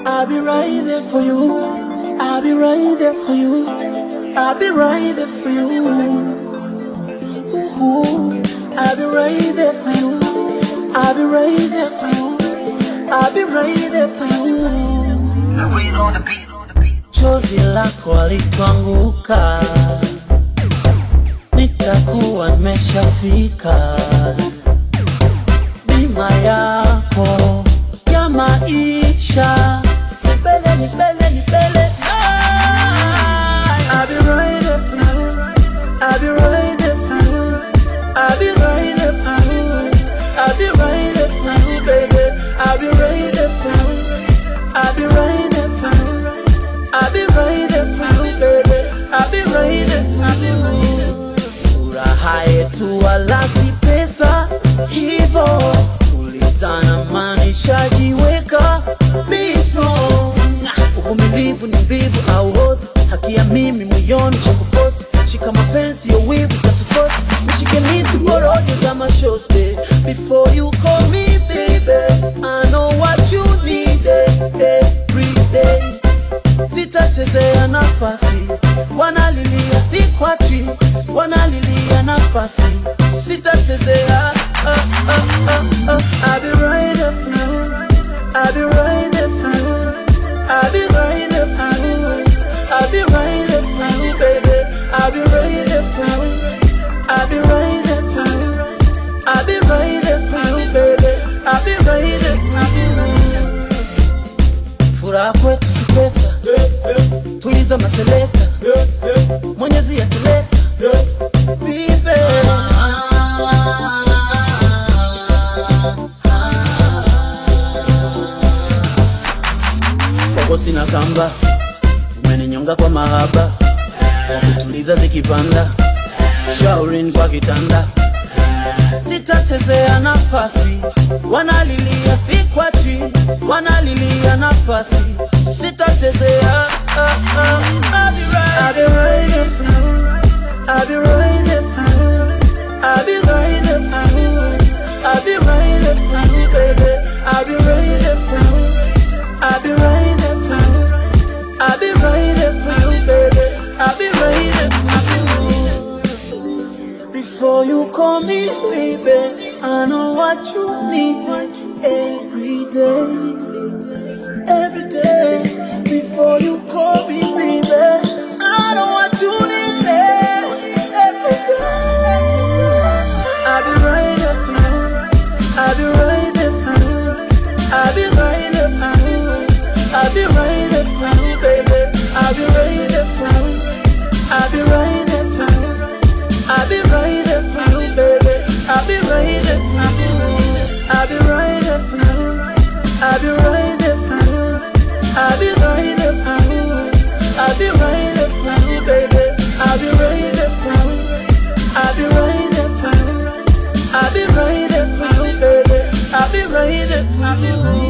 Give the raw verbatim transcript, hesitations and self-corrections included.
I'll be right there for you. I'll be right there for you. I'll be right there for you. Ooh, I'll be right there for you. I'll be right there for you. I'll be right there for you. Chozi lako litwanguka, nitakuwa nimeshafika. Bima yako ya maisha, nipele nipele nipele. I'll be right there for you. I'll be right there for you. I'll be right there for you. I'll be right there for you, baby. I'll be right there for you. I'll be right there for you. I'll be right there for you, baby. I'll be right there for you. Furaha yetu wala si pesa, hivo tulizana manisha jiweka. Be strong. Uvumilivu ni mbivu au hozi, haki ya mimi moyoni cha kuposti. Shika mapenzi ya wivu katuposti, mishike nisi porojo za mashoste. Before you call me baby, I know what you need every day. Sitachezea nafasi, wanalilia si kwachi, wanalilia nafasi. Sitachezea, uh, uh, uh, uh. I'll be right there for you. I'll be right there for you. I'll be right there for you. I'll be right there for you, baby. I'll be right there for you. I'll be right there for you. I'll be right there for you, baby. I'll be right there for you. Furaha kwetu si pesa, tuliza maseleka, Mwenyezi atuleta, bibe. Kwako sina kamba, umeninyonga kwa mahaba, wakituliza zikipanda, shaurini kwa kitanda. Sitachezea nafasi, wanalilia si kwachi, wanalilia nafasi. Sitachezea, uh, uh, I'll be right, I'll be right there for you. I'll be right there for you. I'll be right there for you. I'll be right there for you, baby. I'll be right there for you. I'll be right there for you. I'll be right there for you, baby. I'll be right there for you. Before you call me baby, I know what you need every day, every day. Before you call me baby, I know what you need every day. I'll be right there for you. I'll be right there for you. I'll be right there for you. I'll be right there for you, baby. I'll be right there for you. I'll be right there for you. I'll be right there for you, baby. I'll be right there for you. I'll be right there for you. I'll be right there for you. I'll be right there for you. I'll be right there for you, baby. I'll be right there for you. I'll be right there for you. I'll be right there for you, baby. I'll be right there for you.